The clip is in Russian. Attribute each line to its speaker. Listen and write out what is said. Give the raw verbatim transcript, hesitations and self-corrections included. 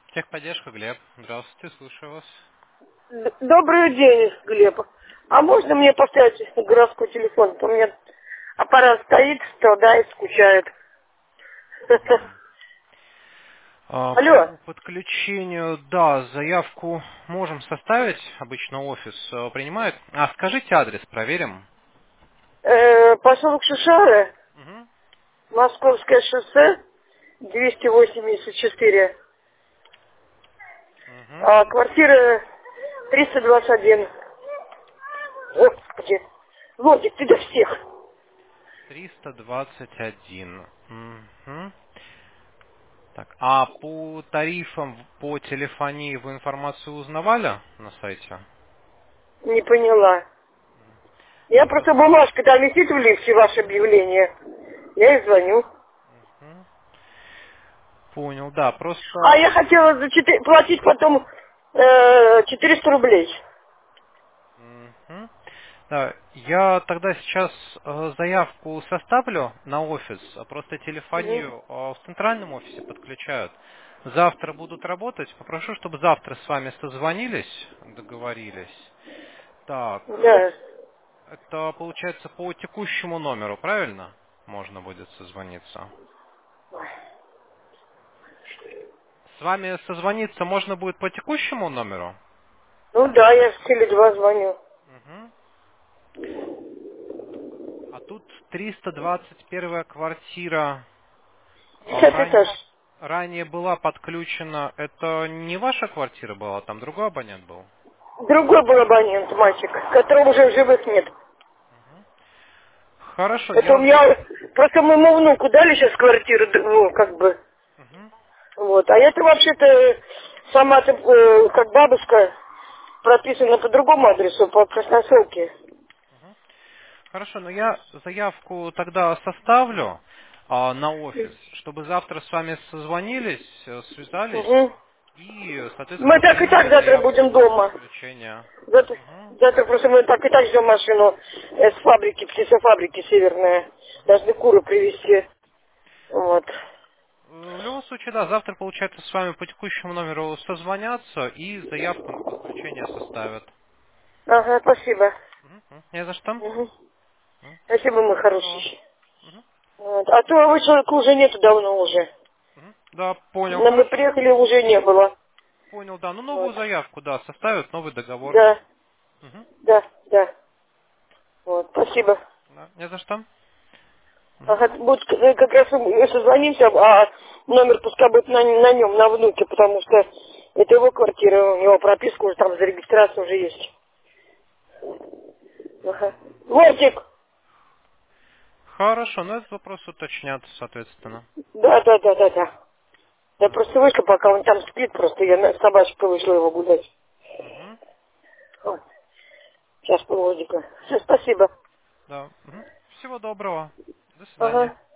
Speaker 1: Техподдержка, Глеб. Здравствуйте, слушаю вас.
Speaker 2: Д- Добрый день, Глеб. А можно мне поставить городской телефон? А то у меня аппарат стоит, страдает, скучает.
Speaker 1: А,
Speaker 2: Алло,
Speaker 1: по подключению, да, заявку можем составить. Обычно офис э, принимает. А, скажите адрес, проверим.
Speaker 2: э, поселок Шишары,
Speaker 1: Угу.
Speaker 2: Московское шоссе, двести восемьдесят четыре,
Speaker 1: Угу.
Speaker 2: а квартира триста двадцать один. Господи, Владик, ты до всех.
Speaker 1: триста двадцать один. Угу. Так, а по тарифам по телефонии вы информацию узнавали на сайте?
Speaker 2: Не поняла. Я
Speaker 1: Да, за-
Speaker 2: просто бумажка, там висит в лифте ваше объявление. Я и звоню.
Speaker 1: Мгм. Понял, да,
Speaker 2: А
Speaker 1: просто...
Speaker 2: я хотела за четы- платить потом э, четыреста рублей.
Speaker 1: Мгм. Да, я тогда сейчас э, заявку составлю на офис, а просто
Speaker 2: Мгм.
Speaker 1: телефонию э, в центральном офисе подключают. Завтра будут работать. Попрошу, чтобы завтра с вами созвонились, договорились. Так,
Speaker 2: Да.
Speaker 1: это получается по текущему номеру, правильно? Можно будет созвониться. С вами созвониться можно будет по текущему номеру?
Speaker 2: Ну да, я в теле два звоню.
Speaker 1: Мгм. А тут триста двадцать первая квартира. А,
Speaker 2: Десятый этаж.
Speaker 1: Ранее, ранее была подключена. Это не ваша квартира была, там другой абонент был?
Speaker 2: Другой был абонент, мальчик, которого уже в живых нет.
Speaker 1: Хорошо,
Speaker 2: Это у
Speaker 1: я...
Speaker 2: меня, просто моему внуку дали сейчас квартиру, д- ну, как бы,
Speaker 1: Мгм.
Speaker 2: вот. А это вообще-то сама-то, э, как бабушка, прописана по другому адресу, по Красносолке.
Speaker 1: Хорошо, но я заявку тогда составлю а, на офис, чтобы завтра с вами созвонились, э, связались
Speaker 2: Угу.
Speaker 1: и,
Speaker 2: Мы
Speaker 1: соответственно,
Speaker 2: так и так
Speaker 1: приняли
Speaker 2: завтра
Speaker 1: заявку
Speaker 2: будем
Speaker 1: на
Speaker 2: дома.
Speaker 1: подключение.
Speaker 2: Завтра,
Speaker 1: Мгм.
Speaker 2: завтра просто мы так и так ждем машину э, с фабрики, птицефабрики северная. Должны куры привезти. Вот.
Speaker 1: В любом случае, да, завтра, получается, с вами по текущему номеру созвонятся и заявку на подключение составят.
Speaker 2: Ага, спасибо.
Speaker 1: Мгм. Мгм. Не за что.
Speaker 2: Мгм.
Speaker 1: Мгм.
Speaker 2: Спасибо,
Speaker 1: Всего
Speaker 2: мой
Speaker 1: доброго.
Speaker 2: хороший.
Speaker 1: Мгм.
Speaker 2: Вот. А то его человека уже нету давно уже.
Speaker 1: Мгм. Да, понял,
Speaker 2: Но мы
Speaker 1: хорошо.
Speaker 2: приехали, уже не было.
Speaker 1: Понял, да. Ну,
Speaker 2: Вот.
Speaker 1: новую заявку, да, составят, новый договор.
Speaker 2: Да,
Speaker 1: Мгм.
Speaker 2: да, да. Вот, спасибо.
Speaker 1: Да, не за что. Мгм.
Speaker 2: Ага, будет, э, как раз мы созвонимся, а номер пускай будет на, на нем, на внуке, потому что это его квартира, у него прописка уже там, зарегистрация уже есть. Ага. Вортик!
Speaker 1: Хорошо, но этот вопрос уточнят, соответственно.
Speaker 2: Да, да, да, да, да. Я
Speaker 1: Да.
Speaker 2: просто вышла, пока он там спит, просто я на собачкой вышла его гулять.
Speaker 1: Мгм.
Speaker 2: Вот. Сейчас полводика. Все, спасибо.
Speaker 1: Да. Мгм. Всего доброго. До свидания.
Speaker 2: Ага.